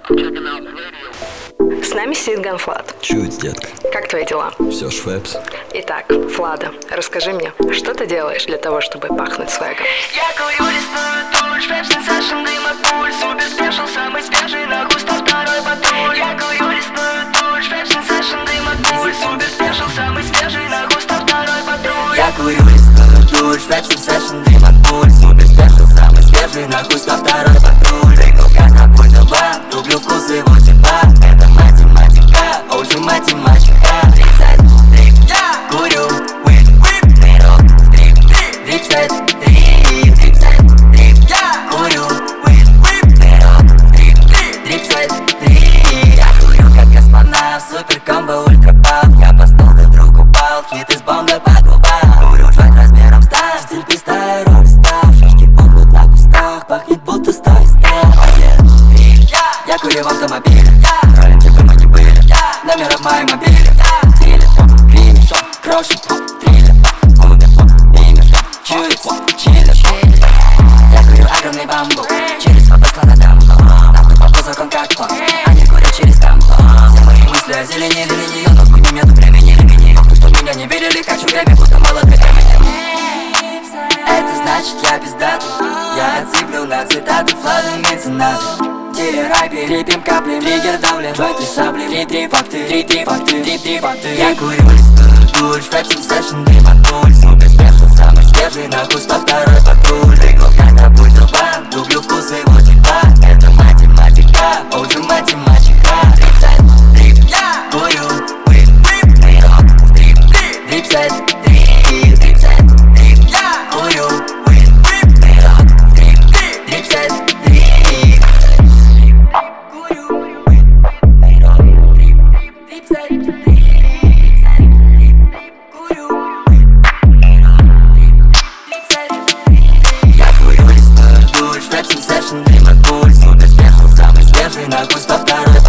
С нами сидит Ганфлад. Чуть, детка. Как твои дела? Все швепс. Итак, Влада, расскажи мне, что ты делаешь для того, чтобы пахнуть свегом? Я курю, листаю туль, швепс, сенсейшн, дым от пуль, супер спешл, самый свежий, на густо второй патруль. Я курю, листаю туль, швепс, сенсейшн, дым от пуль, супер спешл, самый свежий, на густо второй патруль. Я курю, листаю туль, швепс, сенсейшн, дым от пуль, супер спешл, самый свежий, на густо второй патруль. Прыгнул как на пульт лба, люблю вкус его тепла, это математика, уже математика. Курю, нырок, стрип, дипсайд, дипсайд, курю, нырок, стрип, дипсайд, я курю как космонавт, супер комбо, ультрапав. Я по стол, ты вдруг упал, хит из бомбы по губам. Курю твой размером став, стиль пистая, роль став. Шишки пухнут на кустах, пахнет будто стой став. Я курю в автомобиле, ролим типа мы не были. Номер в моем мобиле, гример, крошит, триллер, умер, имя, чуется, чиллер. Я курю огромный бамбук, через фабрик на дамбу. Нахуй по закон как он, они курят через тампон. Все мои мысли озеленели линию, но хуй нету времени, похуй, что меня не видели, хочу время, будто молодой Эминем. Это значит я пиздатый, я отсыплю на цитаты, флады меценаты. Ай, перепьем капли, триггер давлен, твой ты сабли. Три факты, три факты. Я курю, листаю туль, швепс, сенсейшн, дым от пуль, супер спешл, самый свежий, на густо второй патруль. Прыгнул как на пульт лба, люблю вкус его тепла, это математика, уже математика. Дипсайд, курю, нырок, стрип, дипсайд, дипсайд, курю, нырок, стрип, дипсайд. Я курю, листаю туль, швепс, сенсейшн, дым от пуль, супер спешл, самый свежий, на густо второй